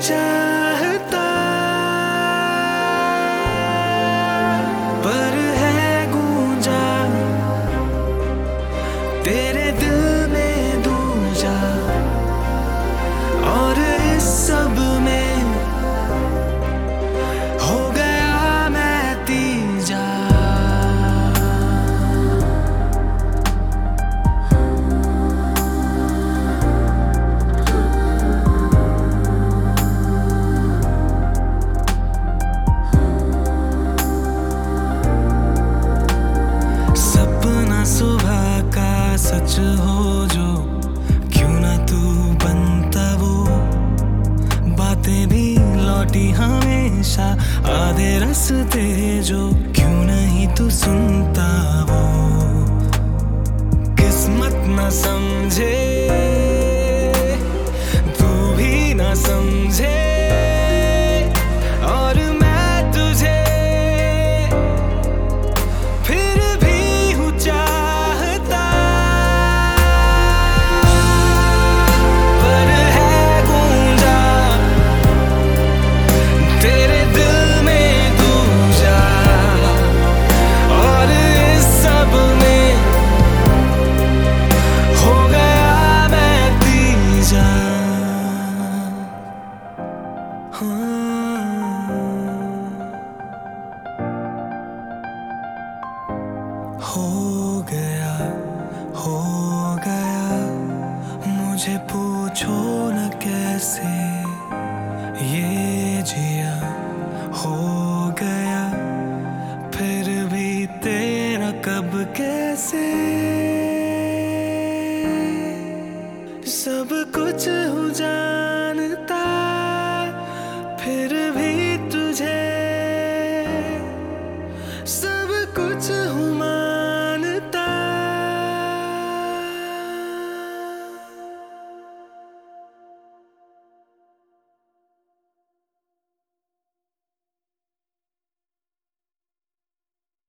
चाहता, पर है गूंजा तेरे दिल में दूजा, और इस सब में हो गया मैं तीजा। सपना सुबह का सच हो जो, क्यों ना तू बनता वो, बातें भी लौटी हमेशा आधे रास्ते जो, क्यों नहीं तू सुनता वो। किस्मत न समझे तू भी न समझे, और मैं तुझे फिर भी हूँ चाहता, पर है गूंजा तेरे दिल में दूजा, और इस सब में हो गया मैं तीजा। हो गया, मुझे पूछो न कैसे ये जिया, हो गया फिर भी तेरा कब कैसे, सब कुछ